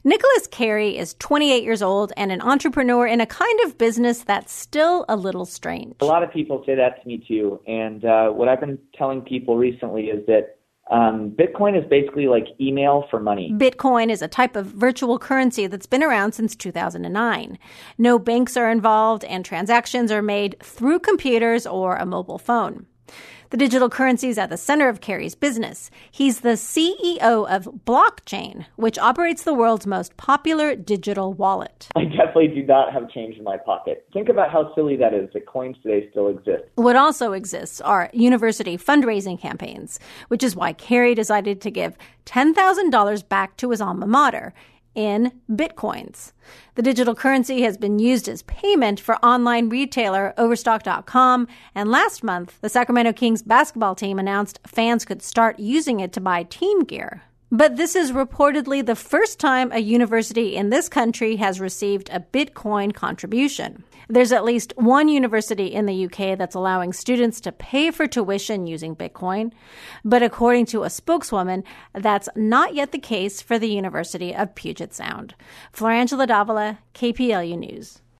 Nicholas Carey is 28 years old and an entrepreneur in a kind of business that's still a little strange. A lot of people say that to me too. And what I've been telling people recently is that Bitcoin is basically like email for money. Bitcoin is a type of virtual currency that's been around since 2009. No banks are involved and transactions are made through computers or a mobile phone. The digital currency is at the center of Carey's business. He's the CEO of Blockchain, which operates the world's most popular digital wallet. I definitely do not have change in my pocket. Think about how silly that is that coins today still exist. What also exists are university fundraising campaigns, which is why Carey decided to give $10,000 back to his alma mater in Bitcoins. The digital currency has been used as payment for online retailer Overstock.com, and last month, the Sacramento Kings basketball team announced fans could start using it to buy team gear. But this is reportedly the first time a university in this country has received a Bitcoin contribution. There's at least one university in the UK that's allowing students to pay for tuition using Bitcoin. But according to a spokeswoman, that's not yet the case for the University of Puget Sound. Florangela Davila, KPLU News.